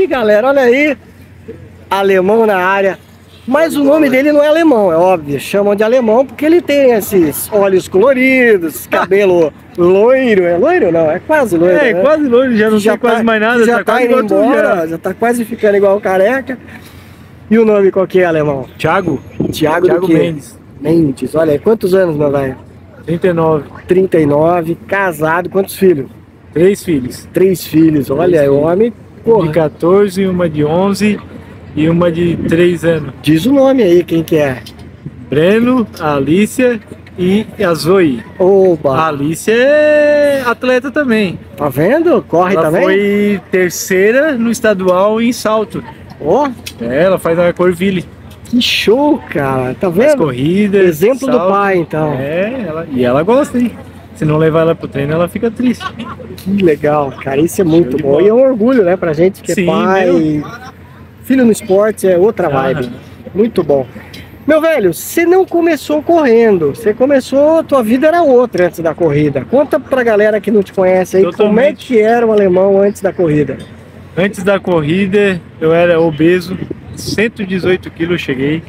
Ih, galera, olha aí. Alemão na área. Mas o nome dele não é alemão, é óbvio. Chamam de alemão porque ele tem esses olhos coloridos, cabelo loiro. É loiro não? É quase loiro. É, né? quase loiro, já não tem quase mais nada. Já tá indo embora, já tá quase ficando igual o careca. E o nome qual que é, alemão? Thiago Thiago Mendes. Mendes, olha aí, quantos anos, meu velho? 39. 39, casado, quantos filhos? 3 filhos. 3 filhos, olha, o homem, porra. De 14, uma de 11 e uma de 3 anos. Diz o nome aí, quem que é? Breno, a Alicia e a Zoe. Oba! A Alicia é atleta também. Tá vendo? Corre Ela também? foi terceira no estadual em salto. Ó, Ela faz a Corville. que show, cara, tá Faz vendo? corrida. Exemplo do pai, então. E ela gosta, hein? Se não levar ela pro treino, ela fica triste. Que legal, cara, isso é muito Show de bom. bola. E é um orgulho, né, pra gente que é Sim, pai. Filho no esporte é outra vibe. Muito bom. Meu velho, você não começou correndo, você começou, tua vida era outra antes da corrida. Conta pra galera que não te conhece aí, como é que era o alemão antes da corrida? Antes da corrida, eu era obeso, 118 quilos cheguei.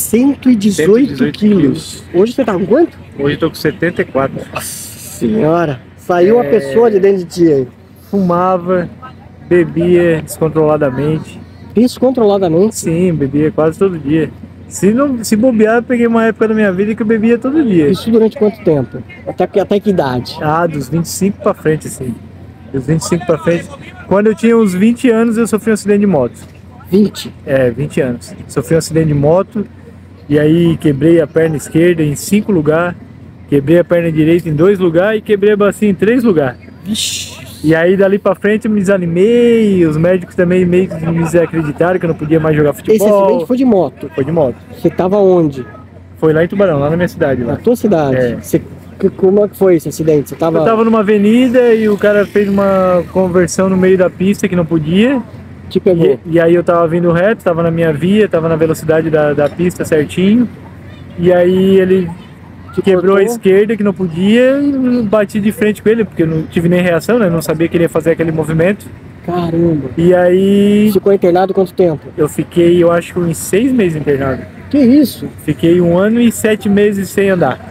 118 quilos. Hoje você tá com quanto? Hoje eu tô com 74. Nossa senhora, saiu uma pessoa de dentro de ti aí. Fumava, bebia descontroladamente. Descontroladamente? Sim, bebia quase todo dia. Se bobear, eu peguei uma época da minha vida que eu bebia todo dia. Isso durante quanto tempo? Até que idade? Ah, dos 25 pra frente, assim. Dos 25 pra frente. Quando eu tinha uns 20 anos, eu sofri um acidente de moto. 20? É, 20 anos. Sofri um acidente de moto e aí quebrei a perna esquerda em 5 lugares, quebrei a perna direita em 2 lugares e quebrei a bacia em 3 lugares. Vixe. E aí dali pra frente eu me desanimei, os médicos também meio que me desacreditaram que eu não podia mais jogar futebol. Esse acidente foi de moto? Foi de moto. Você tava onde? Foi lá em Tubarão, lá na minha cidade. Lá. Na tua cidade? É. Como é que foi esse acidente? Você tava... Eu tava numa avenida e o cara fez uma conversão no meio da pista que não podia. Te pegou? E aí eu tava vindo reto, tava na minha via, tava na velocidade da pista certinho. E aí ele quebrou a esquerda que não podia e bati de frente com ele, porque eu não tive nem reação, né? Não sabia que ele ia fazer aquele movimento. Caramba! E aí... Ficou internado quanto tempo? Eu fiquei, eu acho que uns 6 meses internado. Que isso? Fiquei 1 ano e 7 meses sem andar.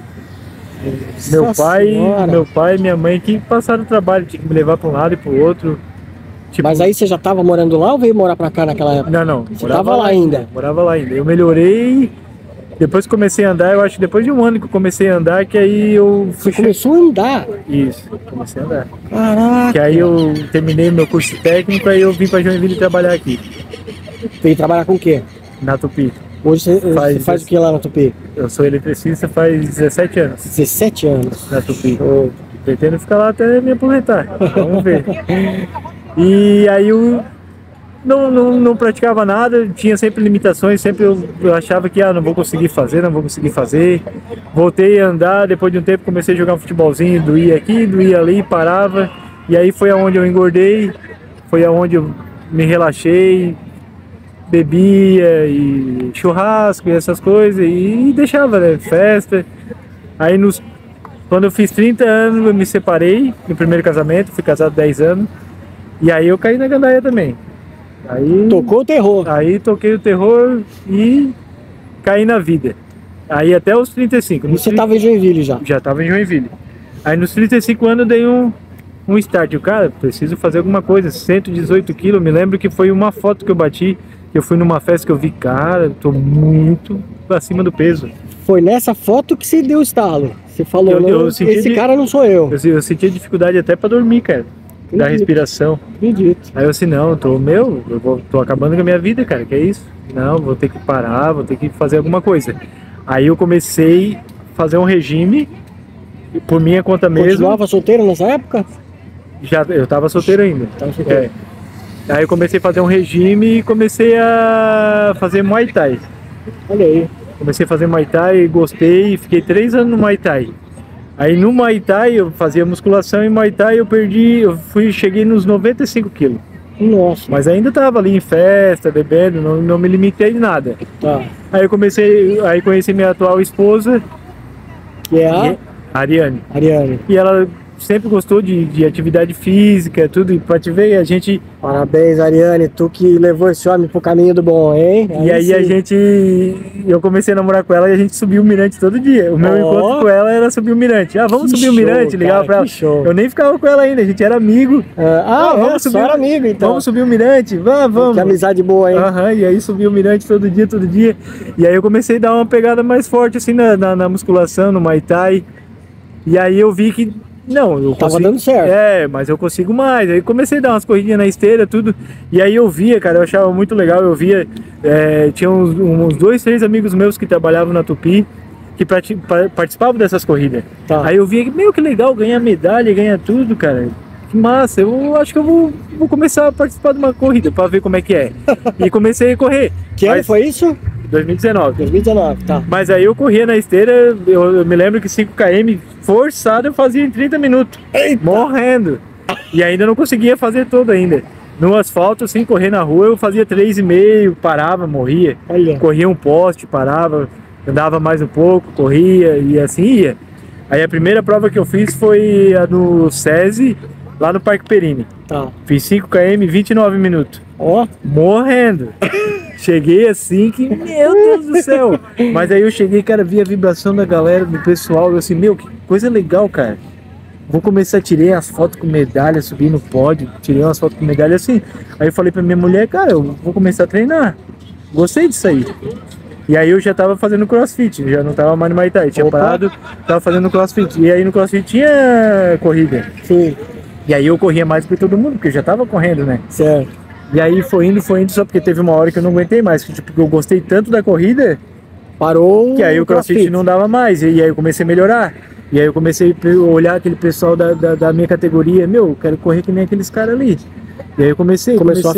Meu pai e minha mãe que passaram o trabalho, tinha que me levar para um lado e para o outro. Tipo... Mas aí você já tava morando lá ou veio morar pra cá naquela época? Não. Você tava lá ainda? Morava lá ainda. Eu melhorei, depois que comecei a andar, eu acho que depois de 1 ano que eu comecei a andar, que aí eu... Você começou a andar? Isso, comecei a andar. Caraca! Que aí eu terminei meu curso técnico, aí eu vim para Joinville trabalhar aqui. Veio trabalhar com o quê? Na Tupi. Hoje você faz o que lá na Tupi? Eu sou eletricista faz 17 anos. 17 anos? Na Tupi. Pretendo ficar lá até me aposentar. Vamos ver. E aí eu não praticava nada, tinha sempre limitações, sempre eu achava que não vou conseguir fazer. Voltei a andar, depois de um tempo comecei a jogar um futebolzinho, doía aqui, doía ali, parava. E aí foi aonde eu engordei, foi aonde eu me relaxei, bebia e churrasco e essas coisas, e deixava, né, festa. Aí quando eu fiz 30 anos eu me separei no primeiro casamento, fui casado 10 anos. E aí eu caí na gandaia também. Aí, tocou o terror. Aí toquei o terror e caí na vida. Aí até os 35. Você estava em Joinville já? Já estava em Joinville. Aí nos 35 anos eu dei um start. O cara, preciso fazer alguma coisa. 118 quilos. Me lembro que foi uma foto que eu bati. Que eu fui numa festa que eu vi, cara, eu tô muito acima do peso. Foi nessa foto que você deu o estalo. Você falou, esse cara não sou eu. Eu senti dificuldade até pra dormir, cara. Acredito. Da respiração. Acredito. Aí eu assim, não, tô acabando com a minha vida, cara, que é isso? Não, vou ter que parar, vou ter que fazer alguma coisa. Aí eu comecei a fazer um regime, por minha conta mesmo. Continuava solteiro nessa época? Eu tava solteiro ainda. Tava solteiro. Aí eu comecei a fazer um regime e comecei a fazer Muay Thai. Olha aí. Comecei a fazer Muay Thai, gostei, fiquei 3 anos no Muay Thai. Aí no Muay Thai eu fazia musculação e Muay Thai cheguei nos 95 quilos. Nossa. Mas ainda tava ali em festa, bebendo, não me limitei de nada. Tá. Aí conheci minha atual esposa, que é a Ariane. Ariane. E ela sempre gostou de atividade física, tudo, e pra te ver, a gente... Parabéns, Ariane, tu que levou esse homem pro caminho do bom, hein? E aí eu comecei a namorar com ela e a gente subiu o mirante todo dia. O meu encontro com ela era subir o mirante. Vamos subir o mirante, ligava pra ela. Eu nem ficava com ela ainda, a gente era amigo. Vamos subir. Só era amigo, então. Vamos subir o mirante, vamos. Que amizade boa, hein? E aí subi o mirante todo dia. E aí eu comecei a dar uma pegada mais forte, assim, na musculação, no Muay Thai. E aí eu vi que, não, eu tava dando certo. Mas eu consigo mais. Aí comecei a dar umas corridinhas na esteira, tudo. E aí eu via, cara, eu achava muito legal. Eu via, tinha uns 2, 3 amigos meus que trabalhavam na Tupi, que participavam dessas corridas. Aí eu via que, meu, que legal, ganhar medalha, ganhar tudo, cara. Que massa, eu acho que eu vou começar a participar de uma corrida pra ver como é que é. E comecei a correr. Que ano foi isso? 2019. 2019, tá. Mas aí eu corria na esteira, eu me lembro que 5 km forçado eu fazia em 30 minutos. Eita. Morrendo. E ainda não conseguia fazer todo ainda. No asfalto, assim, correr na rua, eu fazia 3,5, parava, morria. Olha. Corria um poste, parava, andava mais um pouco, corria e assim ia. Aí a primeira prova que eu fiz foi a do SESI, lá no Parque Perini. Tá. Fiz 5 km, 29 minutos. Morrendo. Cheguei assim que, meu Deus do céu. Mas aí eu cheguei, cara, vi a vibração da galera, do pessoal. Eu assim, meu, que coisa legal, cara. Vou começar a tirar as fotos com medalha, subir no pódio, tirei umas fotos com medalha assim. Aí eu falei pra minha mulher, cara, eu vou começar a treinar. Gostei disso aí. E aí eu já tava fazendo crossfit, já não tava mais no Muay Thai. Tinha parado, tava fazendo crossfit. E aí no crossfit tinha corrida. Sim. E aí eu corria mais que todo mundo, porque eu já tava correndo, né? Certo. E aí foi indo, só porque teve uma hora que eu não aguentei mais. Que, tipo, eu gostei tanto da corrida, parou. Que aí o crossfit não dava mais. E aí eu comecei a melhorar. E aí eu comecei a olhar aquele pessoal da minha categoria. Meu, eu quero correr que nem aqueles caras ali. E aí eu começou a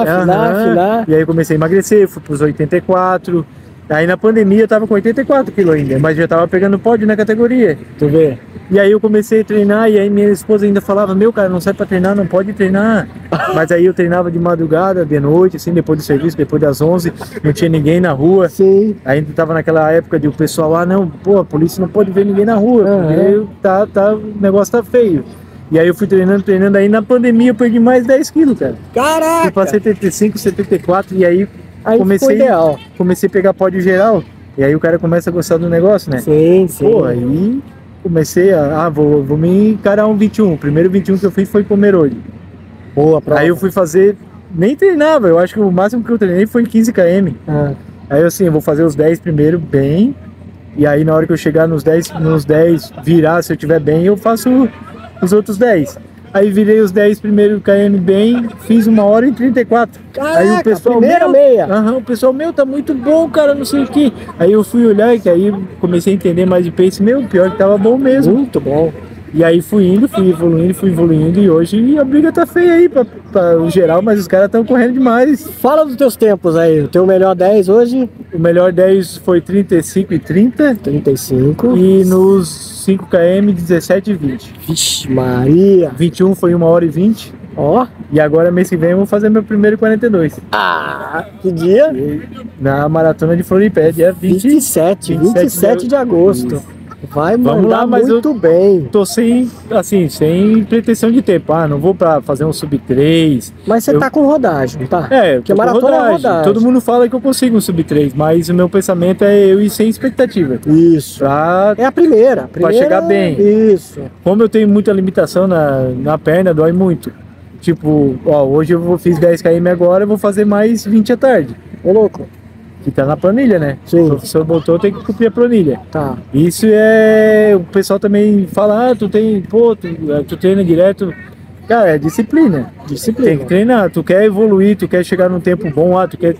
afinar. E aí eu comecei a emagrecer, fui pros 84. Aí na pandemia eu tava com 84 quilos ainda, mas já tava pegando pódio na categoria. Tu vê? E aí eu comecei a treinar e aí minha esposa ainda falava, meu, cara, não sai pra treinar, não pode treinar. Mas aí eu treinava de madrugada, de noite, assim, depois do serviço, depois das 11, não tinha ninguém na rua. Sim. Ainda tava naquela época de o pessoal, não, pô, a polícia não pode ver ninguém na rua, porque o negócio tá feio. E aí eu fui treinando, aí na pandemia eu perdi mais 10 quilos, cara. Caraca! Fui pra 75, 74 e aí comecei a pegar pódio geral. E aí o cara começa a gostar do negócio, né? Sim. Pô, aí comecei vou me encarar um 21. O primeiro 21 que eu fiz foi Pomerode. Boa, prova. Aí eu fui fazer, nem treinava, eu acho que o máximo que eu treinei foi 15 km. Aí assim, eu vou fazer os 10 primeiro bem. E aí na hora que eu chegar nos 10 virar, se eu tiver bem, eu faço os outros 10. Aí virei os 10 primeiros km bem, fiz 1h34. Caraca, aí o pessoal meia. O pessoal, tá muito bom, cara, não sei o que. Aí eu fui olhar, que aí comecei a entender mais de pace, pior que tava bom mesmo. Muito bom. E aí fui evoluindo e hoje a briga tá feia aí pra o geral, mas os caras estão correndo demais. Fala dos teus tempos aí, o teu melhor 10 hoje? O melhor 10 foi 35 e 30. 35. E nos 5 km, 17 e 20. Vixe Maria. 21 foi 1h20. E agora mês que vem eu vou fazer meu primeiro 42. Que dia? Na maratona de Floripa, dia 27 de agosto. Isso. Vai mandar muito bem. Tô sem pretensão de tempo. Não vou pra fazer um sub-3. Mas você tá com rodagem, tá? Porque maratona é rodagem. Todo mundo fala que eu consigo um sub-3, mas o meu pensamento é eu ir sem expectativa. Isso. É a primeira. Pra chegar bem. Isso. Como eu tenho muita limitação na perna, dói muito. Tipo, hoje eu fiz 10 km agora, eu vou fazer mais 20 à tarde. Ô louco. Que tá na planilha, né? Sim. O professor botou, tem que cumprir a planilha. Tá. Isso o pessoal também fala, tu treina direto. Cara, é disciplina. Tem que treinar. Tu quer evoluir, tu quer chegar num tempo bom, tu quer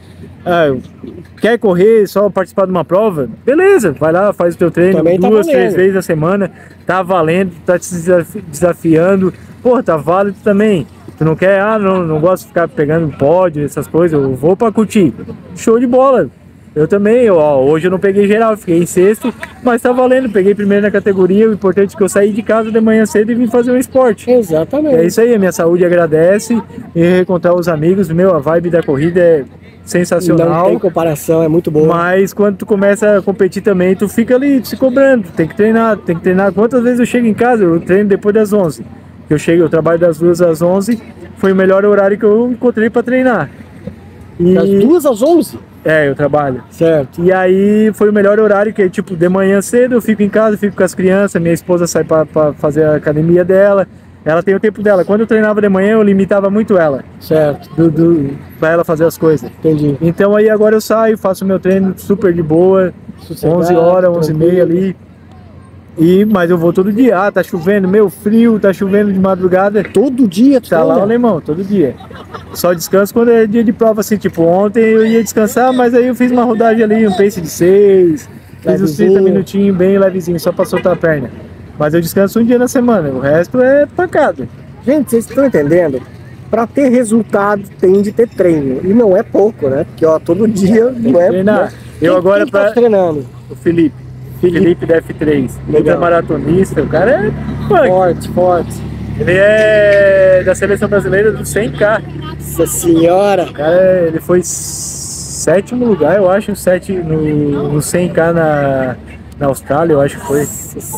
quer correr, só participar de uma prova? Beleza, vai lá, faz o teu treino também 2, 3 vezes na semana. Tá valendo, tá te desafiando. Pô, tá válido também. Tu não quer, não gosto de ficar pegando pódio, essas coisas, eu vou pra curtir. Show de bola. Eu também, hoje eu não peguei geral, fiquei em sexto, mas tá valendo, peguei primeiro na categoria, o importante é que eu saí de casa de manhã cedo e vim fazer um esporte. Exatamente. É isso aí, a minha saúde agradece, e reencontrar os amigos, a vibe da corrida é sensacional. Não tem comparação, é muito boa. Mas quando tu começa a competir também, tu fica ali se cobrando, tem que treinar. Quantas vezes eu chego em casa, eu treino depois das 11. Eu trabalho das 2 às 11, foi o melhor horário que eu encontrei para treinar. Das 2 às 11? É, eu trabalho. Certo. E aí foi o melhor horário, que tipo, de manhã cedo eu fico em casa, fico com as crianças, minha esposa sai para fazer a academia dela, ela tem o tempo dela. Quando eu treinava de manhã, eu limitava muito ela. Certo. Pra ela fazer as coisas. Entendi. Então aí agora eu saio, faço meu treino super de boa, Sossegado, 11 horas, 11h30 ali. Mas eu vou todo dia. Tá chovendo, meu frio, tá chovendo de madrugada. Todo dia tá lá o alemão, todo dia. Só descanso quando é dia de prova, assim, tipo, ontem eu ia descansar, mas aí eu fiz uma rodagem ali, um pace de 6, fiz uns 30 minutinhos bem levezinho, só pra soltar a perna. Mas eu descanso um dia na semana, o resto é pancada. Gente, vocês estão entendendo? Pra ter resultado tem de ter treino. E não é pouco, né? Porque ó, todo dia não é. Treinar. Eu agora quem tá treinando? O Felipe da F3, ultramaratonista, o cara é punk. Forte. Ele é da seleção brasileira do 100K. Nossa senhora! O cara, ele foi 7º lugar, eu acho, no 100K na Austrália, eu acho que foi.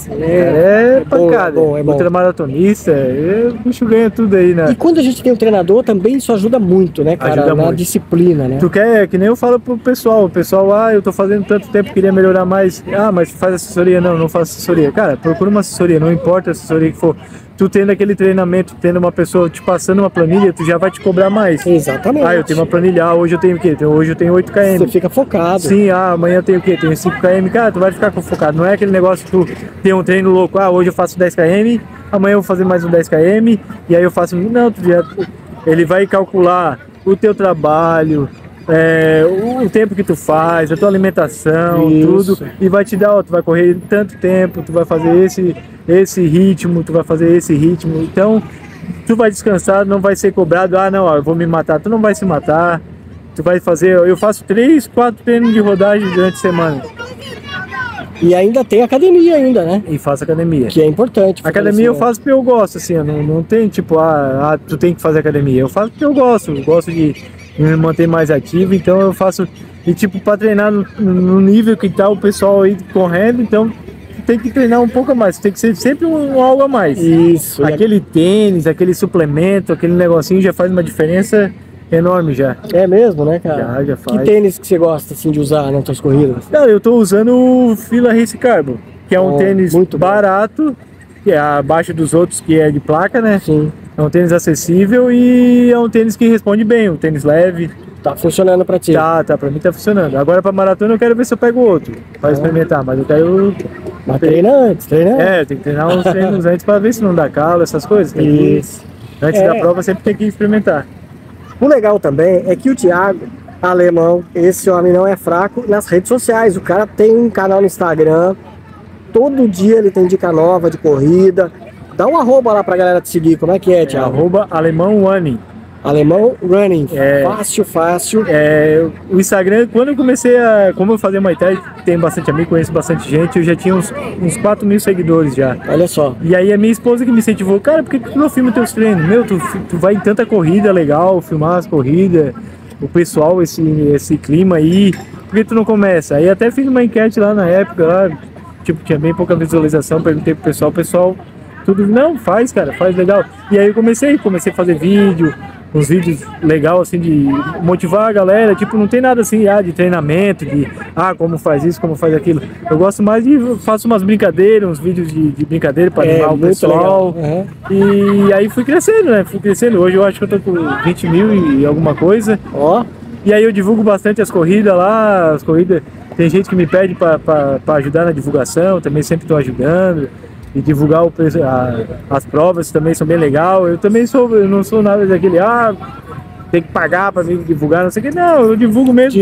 É pancada. É bom. Ultramaratonista, o bicho ganha tudo aí, né? E quando a gente tem um treinador, também isso ajuda muito, né, cara? Ajuda na muito. disciplina, né? Tu quer, que nem eu falo pro pessoal, eu tô fazendo tanto tempo, queria melhorar mais. Mas faz assessoria? Não faço assessoria. Cara, procura uma assessoria, não importa a assessoria que for. Tu tendo aquele treinamento, tendo uma pessoa te passando uma planilha, tu já vai te cobrar mais. Exatamente. Eu tenho uma planilha, hoje eu tenho o quê? Hoje eu tenho 8 km. Você fica focado. Sim, amanhã eu tenho o quê? Tenho 5 km. Cara, tu vai ficar focado. Não é aquele negócio que tu tem um treino louco, hoje eu faço 10 km, amanhã eu vou fazer mais um 10 km, e aí eu faço... Não, ele vai calcular o teu trabalho, o tempo que tu faz, a tua alimentação, tudo, e vai te dar, tu vai correr tanto tempo, tu vai fazer esse ritmo, tu vai fazer esse ritmo, então tu vai descansar, não vai ser cobrado, eu vou me matar, tu não vai se matar, tu vai fazer, eu faço 3, 4 treinos de rodagem durante a semana. E ainda tem academia ainda, né? E faço academia. Que é importante. Academia eu faço porque eu gosto, assim, não tem tipo, tu tem que fazer academia. Eu faço porque eu gosto de me manter mais ativo, então eu faço, e tipo, pra treinar no nível que tá o pessoal aí correndo, então tem que treinar um pouco a mais, tem que ser sempre algo a mais. Isso. Aquele tênis, aquele suplemento, aquele negocinho já faz uma diferença enorme já. É mesmo, né, cara? Já faz. Que tênis que você gosta, assim, de usar nas suas corridas? Cara, eu tô usando o Fila Race Carbon, que é um tênis muito barato, que é abaixo dos outros, que é de placa, né? Sim. É um tênis acessível e é um tênis que responde bem, um tênis leve. Tá funcionando pra ti? Tá, pra mim tá funcionando. Agora pra maratona eu quero ver se eu pego outro, pra experimentar, mas eu quero... Mas treina antes. Tem que treinar uns treinos antes pra ver se não dá calo, essas coisas. Antes da prova sempre tem que experimentar. O legal também é que o Thiago Alemão, esse homem não é fraco nas redes sociais. O cara tem um canal no Instagram, todo dia ele tem dica nova de corrida. Dá um arroba lá pra galera te seguir, como é que é, Thiago? @Alemão Running. Alemão Running, fácil. O Instagram, quando eu comecei como eu fazia Muay Thai, tenho bastante amigo, conheço bastante gente, eu já tinha uns 4.000 seguidores já. Olha só. E aí a minha esposa que me incentivou, cara, por que tu não filma teus treinos? Meu, tu vai em tanta corrida legal, filmar as corridas, o pessoal, esse clima aí, por que tu não começa? Aí até fiz uma enquete lá na época, lá, tipo, tinha bem pouca visualização, perguntei pro pessoal, tudo, não, faz, cara, faz legal. E aí eu comecei a fazer vídeo, uns vídeos legais, assim, de motivar a galera, tipo, não tem nada assim, de treinamento, de, como faz isso, como faz aquilo. Eu gosto mais faço umas brincadeiras, uns vídeos de brincadeira para animar o pessoal. E aí fui crescendo, né, Hoje eu acho que eu tô com 20 mil e alguma coisa. E aí eu divulgo bastante as corridas lá, tem gente que me pede para ajudar na divulgação, também sempre estou ajudando. E divulgar as provas também são bem legais. Eu também eu não sou nada daquele, tem que pagar para me divulgar, não sei o que. Não, eu divulgo mesmo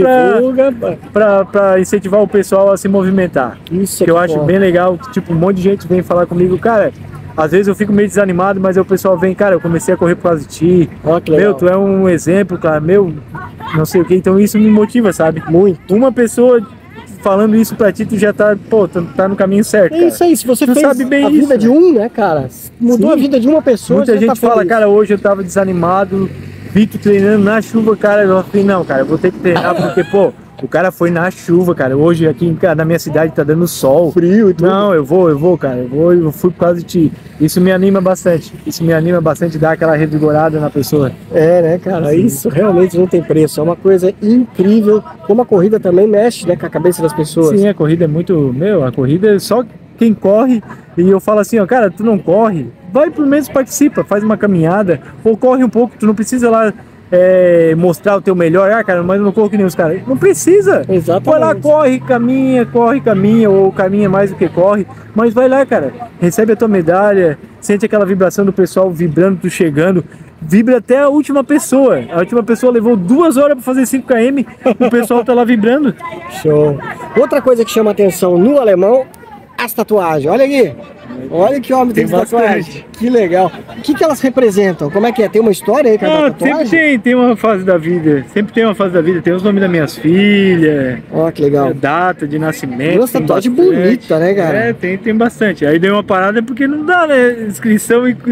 para incentivar o pessoal a se movimentar. Isso que eu acho bem legal, que tipo, um monte de gente vem falar comigo, cara, às vezes eu fico meio desanimado, mas aí o pessoal vem, cara, eu comecei a correr por causa de ti. Meu, tu é um exemplo, cara, não sei o que, então isso me motiva, sabe? Muito. Uma pessoa falando isso pra ti, tu já tá no caminho certo, cara. É isso aí, se você fez sabe bem a vida de um, né, cara? Mudou a vida de uma pessoa. Muita gente fala, cara, hoje eu tava desanimado, vi tu treinando na chuva, cara, eu falei, não, cara, eu vou ter que treinar porque, pô, o cara foi na chuva, cara. Hoje aqui na minha cidade tá dando sol. Frio e tudo. Não, eu vou, cara. Eu fui por causa de ti. Isso me anima bastante. Isso me anima bastante, dar aquela revigorada na pessoa. É, né, cara? Sim. Isso realmente não tem preço. É uma coisa incrível. Como a corrida também mexe, né, com a cabeça das pessoas. Sim, a corrida é muito... a corrida é só quem corre. E eu falo assim, ó, cara, tu não corre, vai pelo menos participa, faz uma caminhada, ou corre um pouco, tu não precisa lá mostrar o teu melhor, cara, mas eu não corro que nem os caras. Não precisa. Exatamente. Vai lá, corre, caminha, ou caminha mais do que corre, mas vai lá, cara, recebe a tua medalha, sente aquela vibração do pessoal vibrando, tu chegando, vibra até a última pessoa. A última pessoa levou 2 horas para fazer 5 km, o pessoal tá lá vibrando. Show. Outra coisa que chama atenção no alemão, as tatuagens. Olha aqui. Olha que homem tem tatuagem. Que legal. O que elas representam? Como é que é? Tem uma história aí com a tatuagem? Sempre tem uma fase da vida. Sempre tem uma fase da vida. Tem os nomes das minhas filhas. Ó, que legal. Data de nascimento. Nossa, tatuagem bonita, né, cara? Tem bastante. Aí deu uma parada porque não dá, né? Inscrição e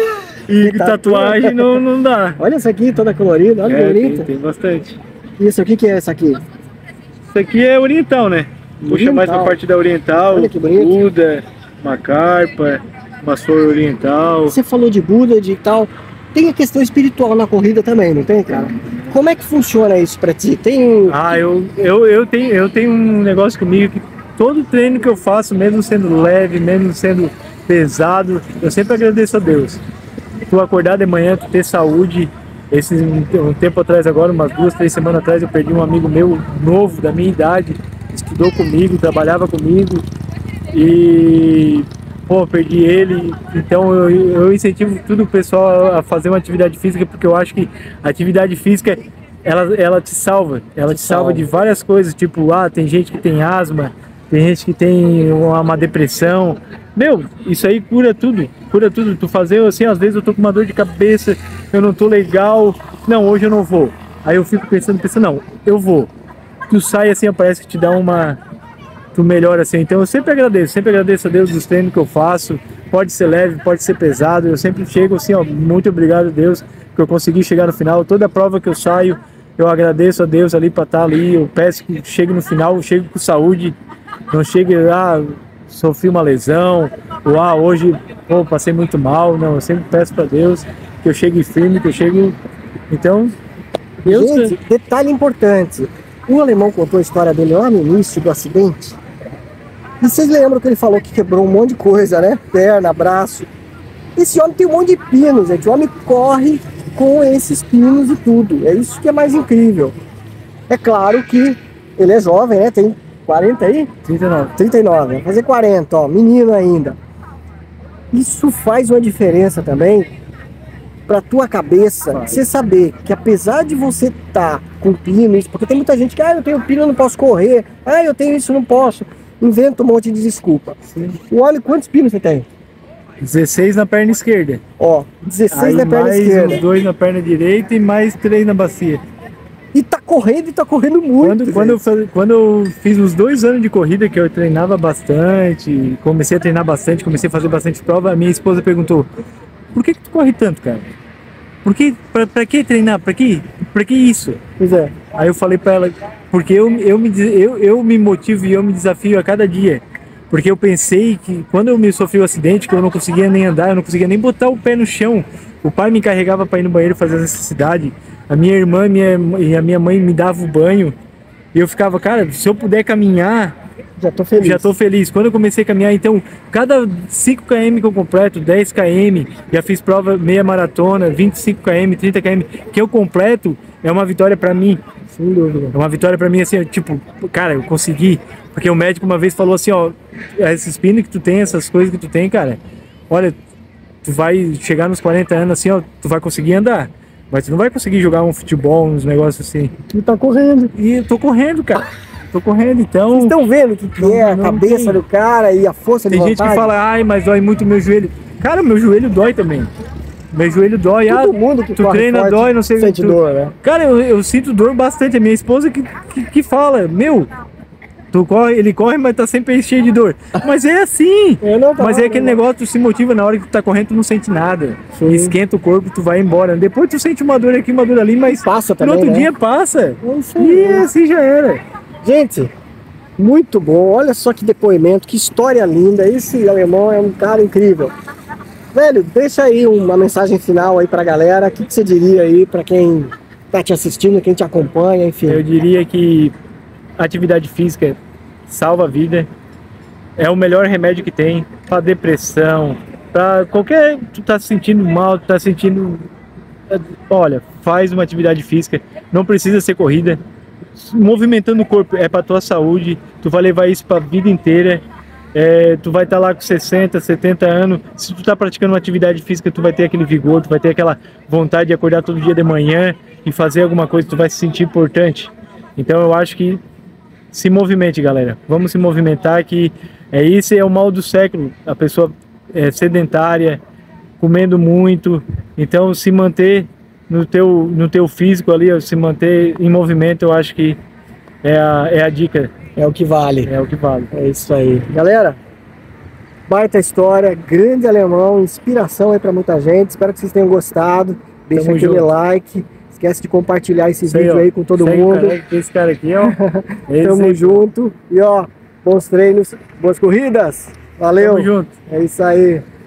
tatuagem não dá. Olha essa aqui, toda colorida. Olha que bonita. Tem bastante. Isso, o que é essa aqui? Isso aqui é oriental, né? Puxa mais pra parte da oriental. Olha que bonito. Buda, uma carpa, uma flor oriental. Você falou de Buda, de tal. Tem a questão espiritual na corrida também, não tem, cara? Como é que funciona isso pra ti? Tem... Eu tenho um negócio comigo que todo treino que eu faço, mesmo sendo leve, mesmo sendo pesado, eu sempre agradeço a Deus. Tu acordar de manhã, tu ter saúde. Um tempo atrás agora, umas 2, 3 semanas atrás, eu perdi um amigo meu novo, da minha idade, estudou comigo, trabalhava comigo e, pô, perdi ele. Então eu incentivo todo o pessoal a fazer uma atividade física, porque eu acho que a atividade física, ela te salva. Ela te salva de várias coisas, tipo, tem gente que tem asma, tem gente que tem uma depressão. Meu, isso aí cura tudo. Tu fazer assim, às vezes eu tô com uma dor de cabeça, eu não tô legal, não, hoje eu não vou. Aí eu fico pensando, não, eu vou. Tu sai assim, parece que te dá tu melhora assim. Então eu sempre agradeço a Deus dos treinos que eu faço. Pode ser leve, pode ser pesado, eu sempre chego assim, ó, muito obrigado a Deus que eu consegui chegar no final. Toda prova que eu saio, eu agradeço a Deus ali pra estar ali, eu peço que chegue no final, eu chego com saúde, não chegue lá, sofri uma lesão, ou hoje passei muito mal. Não, eu sempre peço pra Deus que eu chegue firme, que eu chegue. Então, Deus. Gente, detalhe importante: o alemão contou a história dele lá no início do acidente. E vocês lembram que ele falou que quebrou um monte de coisa, né? Perna, braço. Esse homem tem um monte de pinos, gente. O homem corre com esses pinos e tudo. É isso que é mais incrível. É claro que ele é jovem, né? Tem 40 aí? 39, vai fazer 40, ó, menino ainda. Isso faz uma diferença também pra tua cabeça, você saber que apesar de você estar com pino, isso, porque tem muita gente que, eu tenho pino, eu não posso correr, eu tenho isso, não posso, inventa um monte de desculpa. Sim. Olha quantos pinos você tem. 16 na perna esquerda. Ó, 16 aí na perna esquerda. Mais 2 na perna direita e mais 3 na bacia. E tá correndo muito. Quando eu fiz os 2 anos de corrida, que eu treinava bastante, comecei a treinar bastante, comecei a fazer bastante prova, a minha esposa perguntou: por que tu corre tanto, cara? Por que, pra que treinar? Pra que isso? Pois é. Aí eu falei pra ela, porque eu me motivo e eu me desafio a cada dia. Porque eu pensei que quando eu me sofri o acidente, que eu não conseguia nem andar, eu não conseguia nem botar o pé no chão. O pai me carregava para ir no banheiro fazer a necessidade. A minha irmã e a minha mãe me davam o banho. E eu ficava, cara, se eu puder caminhar, já tô feliz. Quando eu comecei a caminhar, então, cada 5 km que eu completo, 10 km, já fiz prova meia maratona, 25 km, 30 km, que eu completo, é uma vitória para mim. Sem dúvida. É uma vitória para mim, assim, tipo, cara, eu consegui. Porque o médico uma vez falou assim, ó, esses pinos que tu tem, essas coisas que tu tem, cara, olha, tu vai chegar nos 40 anos assim, ó, tu vai conseguir andar. Mas tu não vai conseguir jogar um futebol, uns negócios assim. Tu tá correndo. E eu tô correndo, cara. Tô correndo, então... Vocês estão vendo o que é a cabeça do cara e a força de vontade? Tem gente que fala, mas dói muito meu joelho. Cara, meu joelho dói também. Meu joelho dói. Todo mundo que tu treina forte, dói, não sei... Sente dor, né? Cara, eu sinto dor bastante. A minha esposa que fala, Ele corre, mas tá sempre cheio de dor. Mas é assim. Mas é aquele negócio, tu se motiva na hora que tu tá correndo, tu não sente nada. Sim. Esquenta o corpo, tu vai embora. Depois tu sente uma dor aqui, uma dor ali, mas passa também, no outro né? dia passa. Isso E aí. assim já era. Gente, muito bom. Olha só que depoimento, que história linda. Esse alemão é um cara incrível. Velho, deixa aí uma mensagem final aí pra galera. O que você diria aí pra quem tá te assistindo, quem te acompanha, enfim. Eu diria que atividade física salva a vida. É o melhor remédio que tem para depressão, para qualquer... Tu tá se sentindo mal, tu tá sentindo... Olha, faz uma atividade física. Não precisa ser corrida. Movimentando o corpo é para tua saúde. Tu vai levar isso para a vida inteira. Tu vai estar lá com 60, 70 anos. Se tu tá praticando uma atividade física, tu vai ter aquele vigor, tu vai ter aquela vontade de acordar todo dia de manhã e fazer alguma coisa, tu vai se sentir importante. Então eu acho que se movimente, galera. Vamos se movimentar, que esse é o mal do século. A pessoa é sedentária, comendo muito. Então se manter no teu físico ali, se manter em movimento, eu acho que é a dica. É o que vale. É o que vale. É isso aí. Galera, baita história, grande alemão, inspiração aí pra muita gente. Espero que vocês tenham gostado. Deixa Tamo aquele junto. like. Esquece de compartilhar esse vídeo aí com todo mundo. Esse cara aqui, ó. Tamo junto. E ó, bons treinos, boas corridas. Valeu. Tamo junto. É isso aí.